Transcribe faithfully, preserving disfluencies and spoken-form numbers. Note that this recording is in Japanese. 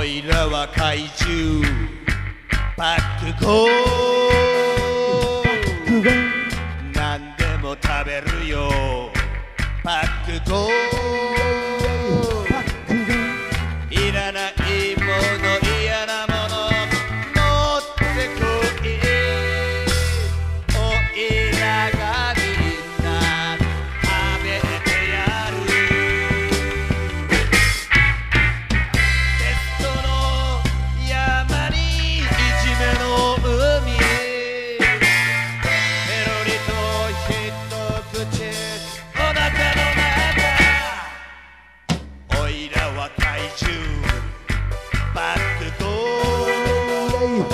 おいらは怪獣パックゴー何でも食べるよパックゴーいらないもの嫌なもの持ってこいおいらがみんな食べてやるテストの山にいじめの海へペロリと一口お腹の中おいらは怪獣バックゴー